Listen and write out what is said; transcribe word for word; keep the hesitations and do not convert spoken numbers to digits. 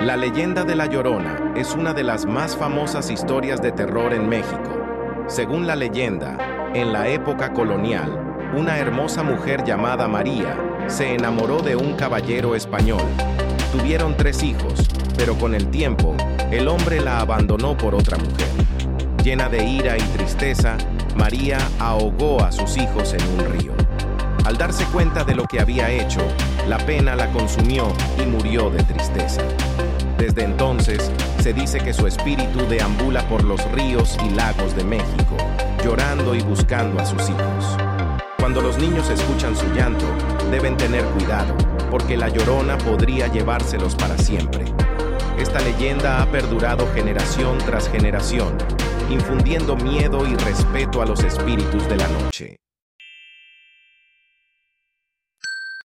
La leyenda de La Llorona es una de las más famosas historias de terror en México. Según la leyenda, en la época colonial, una hermosa mujer llamada María se enamoró de un caballero español. Tuvieron tres hijos, pero con el tiempo, el hombre la abandonó por otra mujer. Llena de ira y tristeza, María ahogó a sus hijos en un río. Al darse cuenta de lo que había hecho, la pena la consumió y murió de tristeza. Desde entonces, se dice que su espíritu deambula por los ríos y lagos de México, llorando y buscando a sus hijos. Cuando los niños escuchan su llanto, deben tener cuidado, porque la Llorona podría llevárselos para siempre. Esta leyenda ha perdurado generación tras generación, infundiendo miedo y respeto a los espíritus de la noche.